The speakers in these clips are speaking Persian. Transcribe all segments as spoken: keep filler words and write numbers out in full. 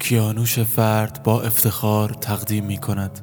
کیانوش فرد با افتخار تقدیم می کند.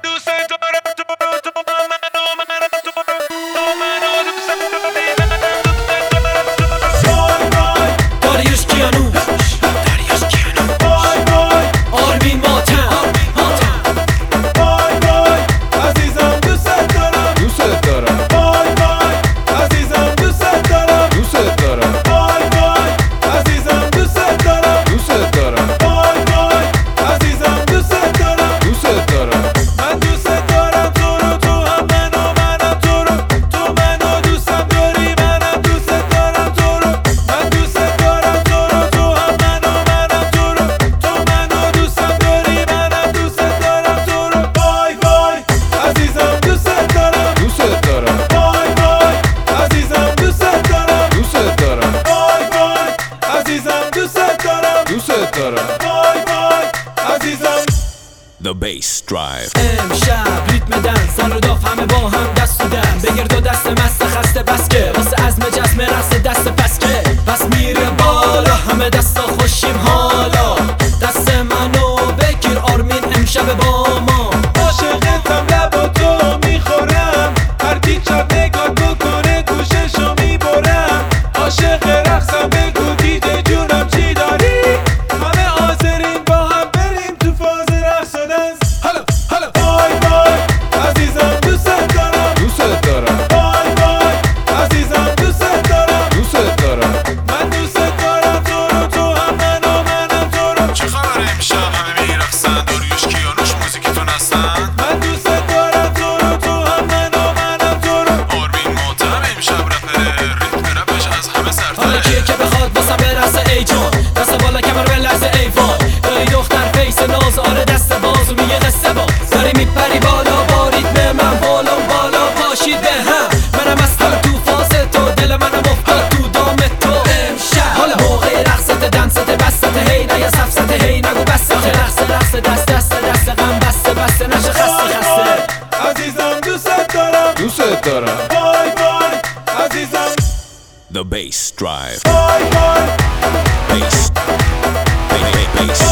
The bass drive. امشب ریتم دنس سر و داف همه با هم دست و دم بگرد و دست مست خسته بس که واسه عزم جزم رقص دست پس که پس میره بالا همه دستا خوشیم حالا دست منو بگیر آرمین امشب با ما عاشقتم لبا تو میخورم هر کی چپ نگاه بکنه گوششو میبرم عاشق رقصم بگو دیده جونم چی داری همه حاضرین با هم بریم تو فاز رقص و دنس هلا هلا وای وای عزیزم دوست دارم دوست دارم وای وای عزیزم دوست دارم دوست دارم من دوست دارم تو رو تو هم من و منم تو رو چه خبر امشب همه میرقصن داریوش کیانوش موزیکتون هستن من دوست دارم تو رو تو هم من و منم تو رو آرمین ماتم امشب رپره ریتم رپش از همه سرتره حالا کیه که بخواد واسم برقصه ای جان دست بالا کمر بلرزه ای وای دایی دختر فیس ناز آره دست بازو میگه قصه باز داری میپری بالا با ریتم من بالا بالا پاشید به هم منم هستم تو فاز تو دل منم افتاد تو دام تو امشب حالا موقع رقصت دنست بست هی نه یا سفست هی نگو بسته رقص رقص دست دست دست غم بسته بسته نشه خسته خسته عزیزم دوست دارم دوست دارم وای وای عزیزم The bass drive. وای وای Bass. Bass. Bass.